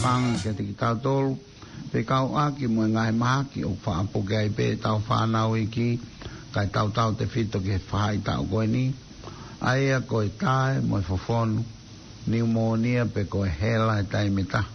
whang ke te ki tau tolu. Pe kau aki mo ngai mahaki o whaapoke ai pe tau whanau iki. Kai tau te whito ke whai tau koe ni. Aia koe tae mo fofonu. Pneumonia pe koe hela e taimeta.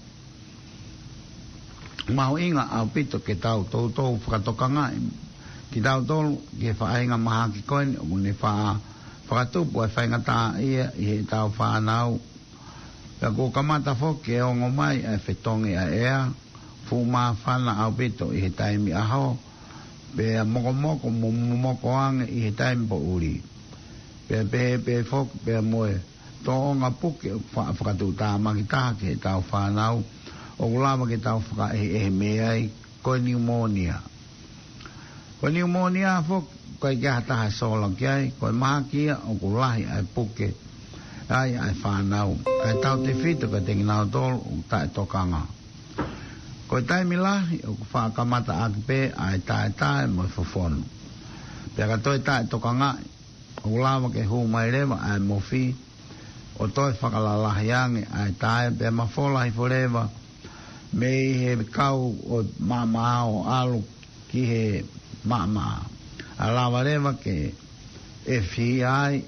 Mahu inga au pito ke tau tau whakatoka ngai. Ki tau tolu ke whaenga mahaki koe ni. O mune whakatupu e whaenga tā ia i he tau whanau. Pea ko kamata whoke e ongo mai e whetongi a ea. Fu maa whana au pito i he taimi aho. Pea moko moko ange i he taimi po uri. Pea pe whoke pea moe. Tō onga puke whakatu tā makitaha ke he tau whanau. O kulawa ke tau whaka e meai koe pneumonia. Koe pneumonia whoke koe kia taha sola kiai. Koe mahakia o kulahi ai puke. Ai whanau. Kai tau te whito ka te nginau tolu o tae tokanga. Koe taimi lahi o whaakamata akipe ai tae mo fofonu. Pea ka toi tae tokanga o kulawa ke hu mai rewa ai mofi. O toi whakalalahiange ai tae pea mawholahi forewa. Mei he kau o mama o alu ki he mama. A lawa rewa ke e whii ai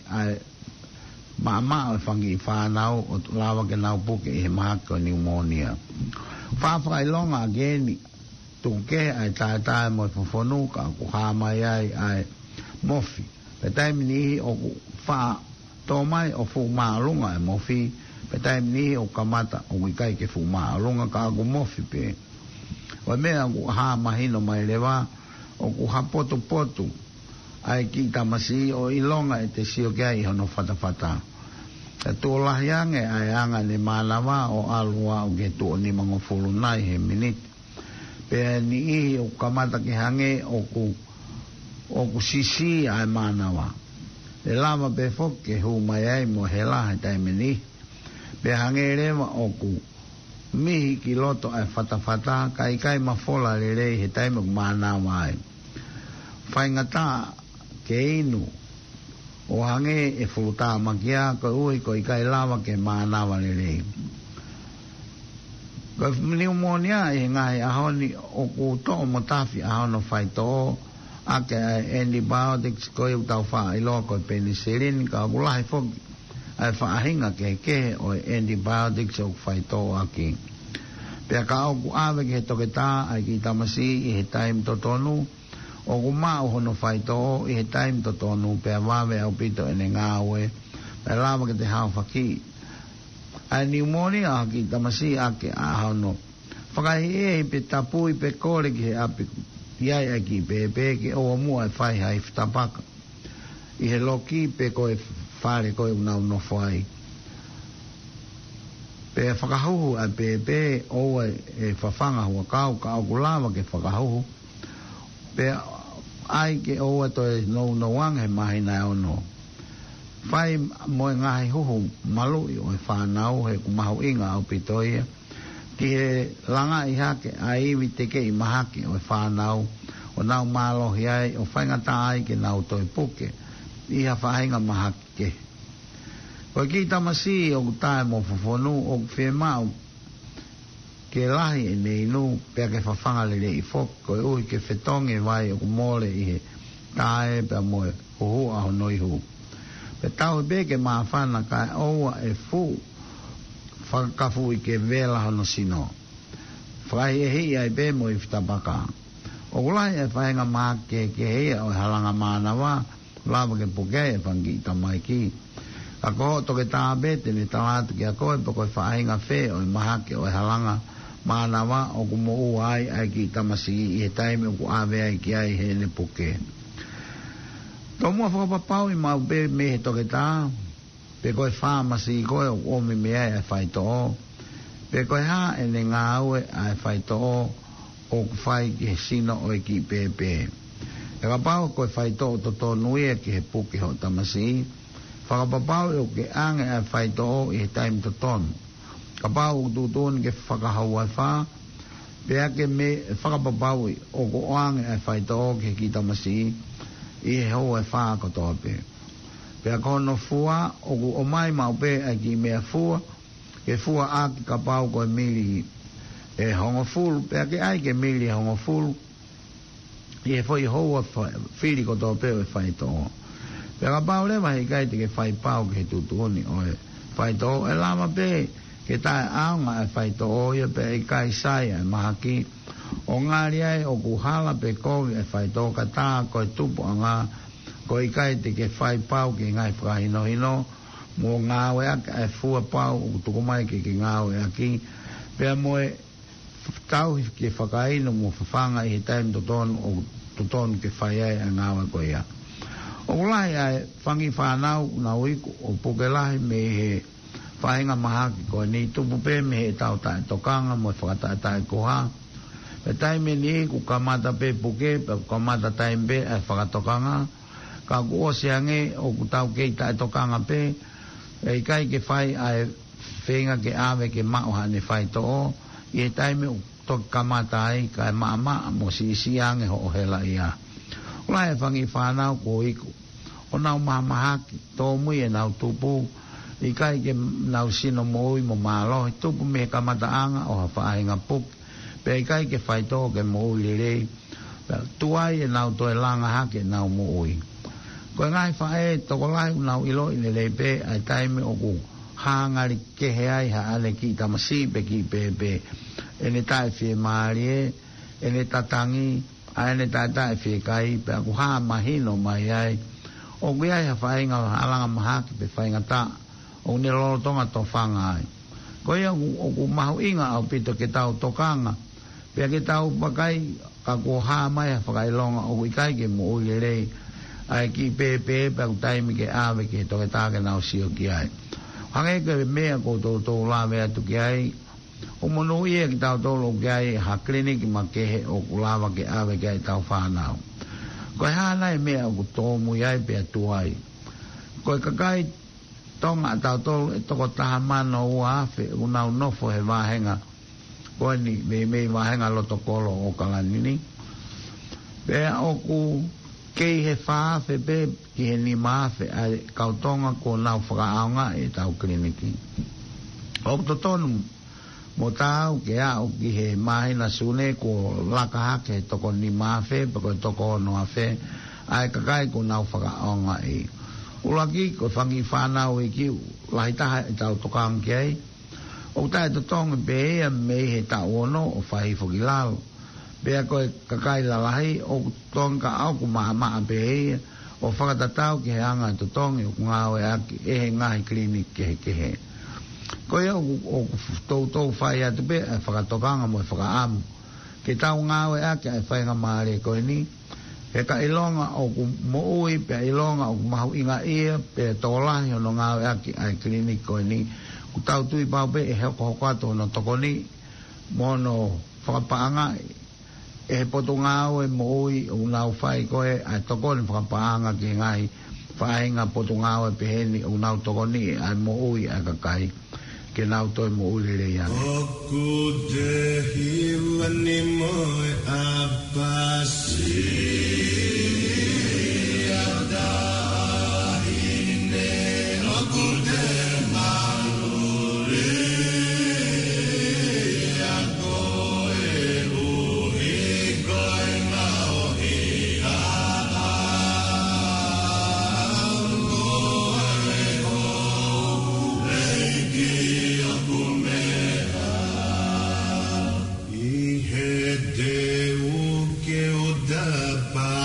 mama o whangi whanau o lawa ke nau puke i he mahako pneumonia. Whawhai longa ageni tuke ai tae mo fofonu ka kuha mai ai mofi. Pe taimi nihi o wha tō mai o fu maalunga e mofi. Pe taimi nihi o kamata o wikai ke fu maalunga ka aku mofi pe. Wa mea ku ha mahino mai lewa o ku ha potu ai ki tamasi o ilonga e te sio kia i hono whatawhata. E tō lahiange ai anga ni malawa o alua o ke tō ni mangofulu nai he miniti. Pe ni ihi o kamata ki hange o ku sisi ai manawa. E lama pe fok ke hu mai ai mo he laha taime ni. Pe hange rewa o ku mihi ki loto ai whatawhata kai mafola le rei he taime ku manawa ai. Whaingata ke inu. O hange e futa makia ko ui ko ikai lava ke manawa le rei. Ko pneumonia e ngai ahoni o ku to mo tafi ahono whaito ake antibiotics ko iu tau wha ilo ko penicillin ka kulahi foki ai whaahinga ke o antibiotics o whaito aki. Pea ka au ku awe ke he toke tā ai ki tamasi i he taim totonu. O ku maa hono whaito i he taim to tonu pea wawe au pito ene ngāwe pea lawa ke te hao whaki ai pneumonia aki tamasi ake a hono whakahi pe tapui pe kore ki he api iai aki pe ke o mua e whai hai whtapaka i he loki pe koe whare koe unau no whai pe whakahuhu a pe o e whawhanga hua kau ka au kulawa ke whakahuhu pe ai ke oa to e no wang he mahi nai ono. Whai moe ngahi huhu malu i o e whanau he kumahu inga au pitoia. Ki he langa i hake a iwi teke i mahake o e whanau o nau malohi ai o whaingata ai ke nau toi puke i ha whainga mahake. Koe ki tamasi o kutae mo fofonu o whemau ke lahi e nei nu pea ke whawhanga le rei fok koe ui ke whetonge vai o kumore i he tae pea moe huhu aho noi hu. Pe tau be ke maa whana kai oua e fu whakafu i ke vela hono sino. Whai e hei ai be mo i whtapaka. O kulai e whaenga maa ke hei o halanga manawa lava ke pokea e whangi i tamai ki. Ka koho toke tā bete ni talatu ki a koe pa koe whaenga whe o i mahake o i halanga manawa o ku mo ai ki tamasi i he taime o ku awe ai ki ai he ne puke. Tō mua whakapapau i mau pe me he toke tā, pe koe whamasi i koe o ome me ai whaito o, pe koe ha e ne ngā ue ai whaito o ku whai ki he sino o i ki pepe. E ka pau koe whaito o to tō nuia ki he puke ho tamasi, whakapapau i o ke ange ai whaito o i he taime to tonu. Ka pau ututun ke whakahau ai wha, pea ke me whakapapau o ko oange ai whaito o ke ki tamasi, i he hou ai wha kotoa pe. Pea kono fua, o ku o mai mau pe ai ki mea fua, ke fua aki ka pau koe miri e hongo fulu pe ke ai ke mili hongo fulu e foi hoa fili ko to pe e fai to pe ka pa le mai kai te ke fai pau ke tu tu ni o fai to e lama pe ke ta anga e fai to o ye pe kai sai e mahaki o ngari ai o kuhala pe ko e fai to ka ta ko tupu anga ko i kai te ke fai pau ke ngai fai no hino mo ngā wea e fua pau o tuku mai ke ngā wea ki pia moe tau ke whakaino mo whawhanga i he taim totonu ke whai ai a ngā wea ko ia o kulai ai whangi whanau na uiku o pukelahi me he whainga mahaki ko ni tupu pe me he tau tae tokanga mo whakatae tae koha pe taime ni ku kamata pe puke pe kamata taime pe e whakatokanga ka kuo seange o ku tau kei tae tokanga pe e kai ke whai ai whenga ke awe ke mauha ne whai to o i he taime o toki kamata ai kai maa mo si siange ho ohela ia ula e whangi whanau ko iku o nau mahamahaki tō mui e nau tupu i kai ke nau sino moui mo malo tupu me kamata anga o hawhainga pup pe i kai ke whai to ke moui lirei tuai e nau to e langa hake nau moui ko ngai fae toko lai nau ilo i le pe ai taime o ku hangari ke he ai ha ale ki tamasi pe ki pe ene tai fie marie ene tatangi ene tata fie kai pe ku ha mahino mai ai o ku ai ha fae nga alanga mahaki pe fae nga ta o ne lo tonga to fanga ai ko ia o ku mahu inga au pito ke tau tokanga pe ke tau pakai ka ku ha mai ha fae longa o ku kai ke mo o lei ai ki pe pa taimi ke ave ke to ta ke na sio ki ai hange ke me ko to la me tu ki ai o mono ye ki ta to lo ki ai ha clinic ma ke he o lava ke ave ke ta fa na ko ha na me ko to mu ai pe tu ai ko ka kai tonga ta to ko ta mano wa fe una no fo he va henga ko ni me va henga lo to ko lo o kala ni pe o ku kei he whaafe pe ki he ni maafe a kautonga ko nau whakaaonga e tau kliniki. O to tonu mo tau ke au ki he mahina sune ko lakahake toko ni maafe pako toko no afe ai kakai ko nau whakaaonga e. Ulaki ko whangi whanau e ki lahitaha e tau tokang ki ai. O tae to tonga pe ea me he tau ono o whahi whakilalo. Pea koe kakai lalahi o tonga au ku maha pe o whakatatau ki he anga to tonga o ngāwe aki e he ngahi klinik ke he. Koe o tau whai atu pe e whakatokanga mo e whakaamu. Ke tau ngāwe aki e whainga maare koe ni. Pe ka ilonga o ku moui pe ilonga o ku mahu inga ia pe tolahi o no ngāwe aki ai klinik koe ni. Ku tau tui pau pe e heko hokato no toko ni mono whakapaanga e poto ngāo e moui o nau whai koe a tokoni whakapaanga ki ngai whainga poto ngāo e peheni o nau tokoni a moui a kakai ke nau toi moui le iane. Oku te hiwani moe a pasi a dahine oku te maluri Bye.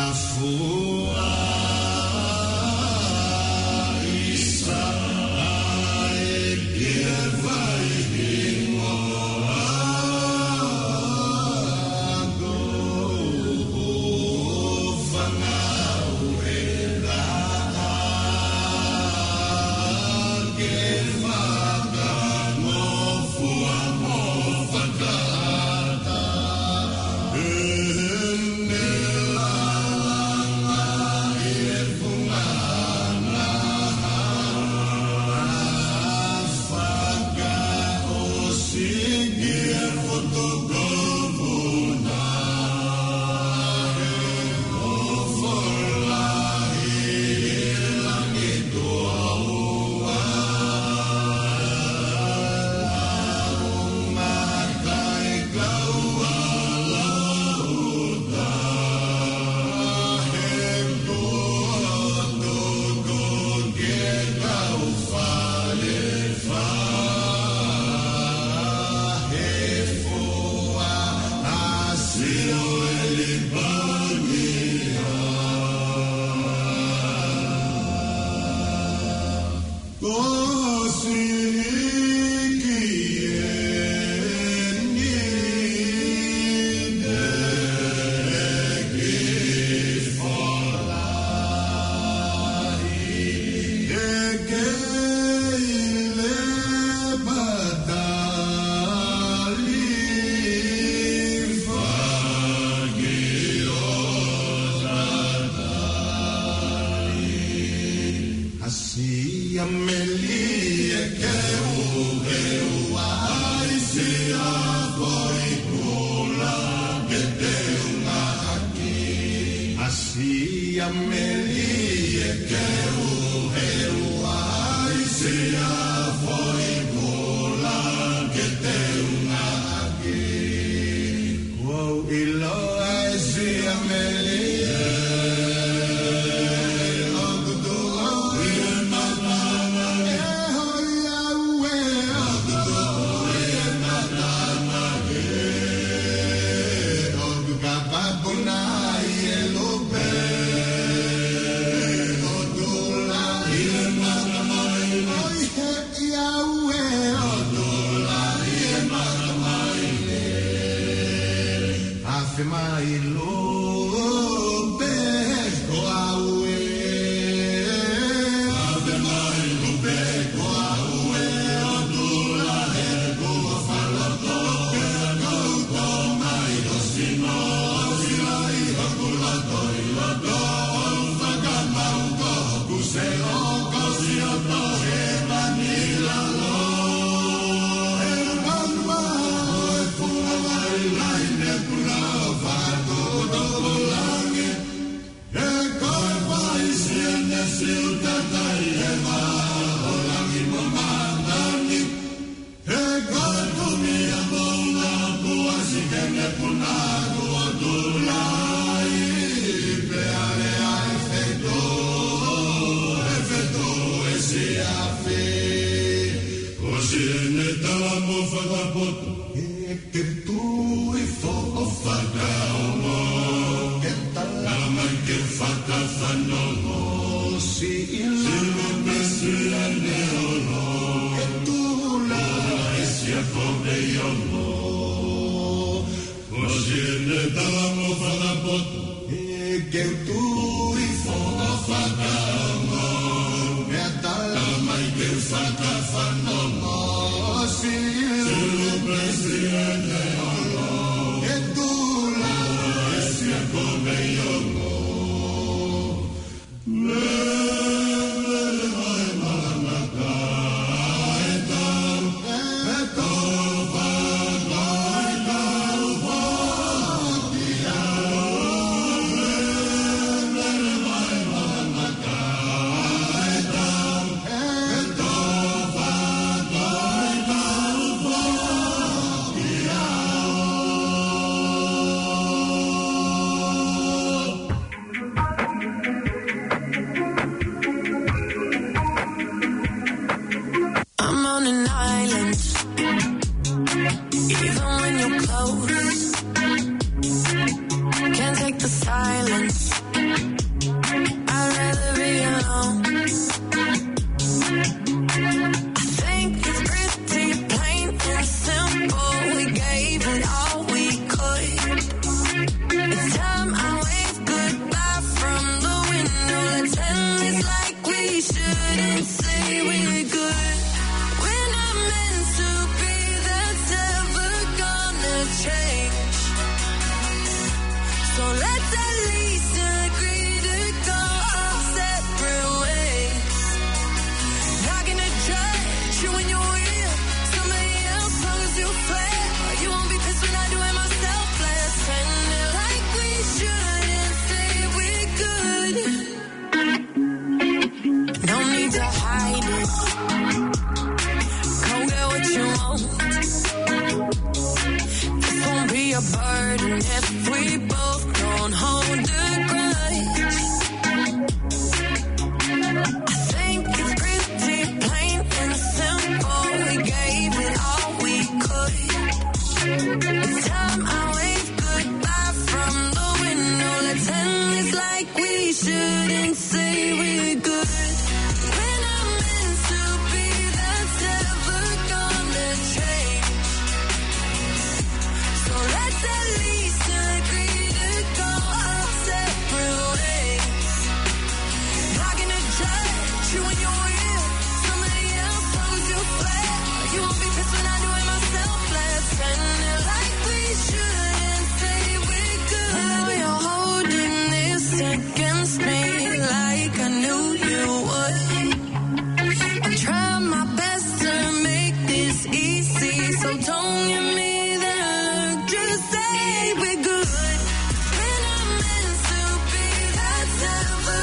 Say we're good when I'm meant to be. That's never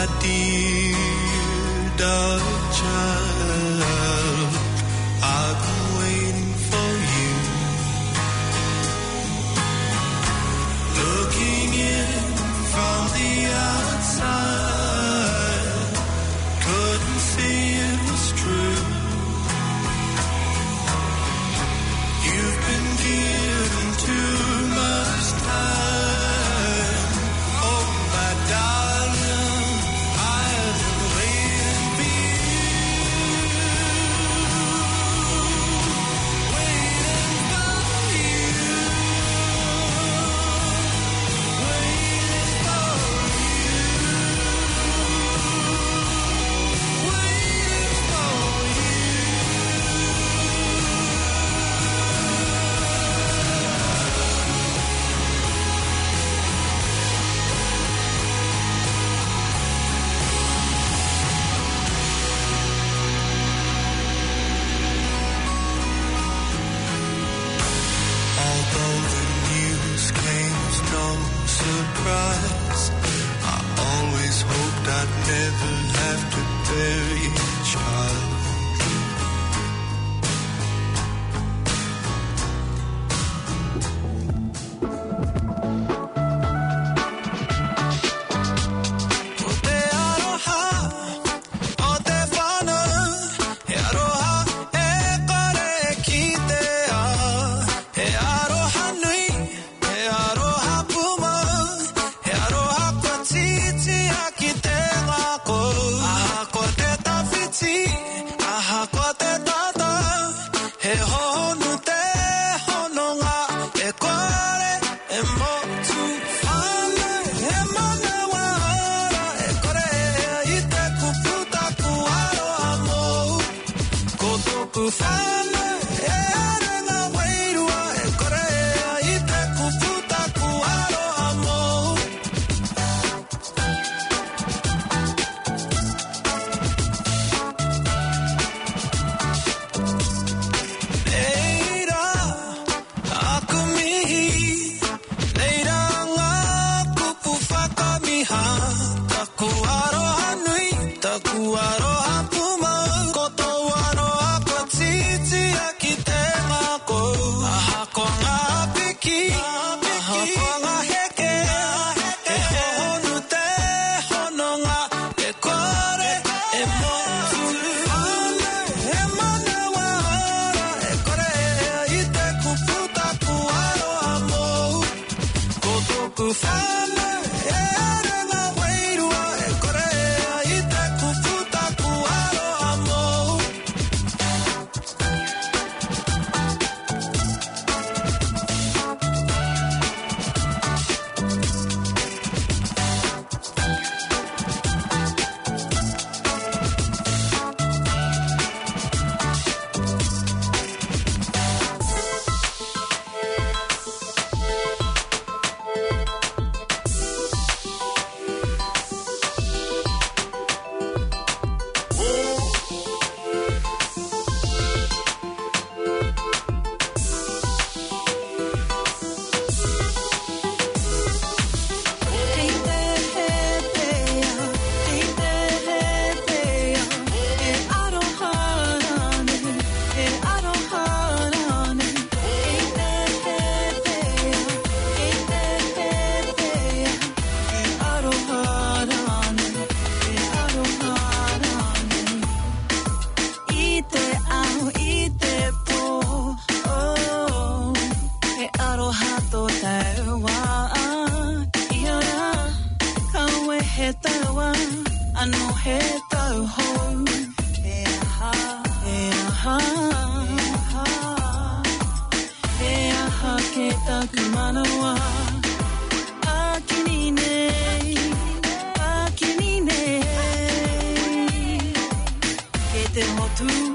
Te ho tu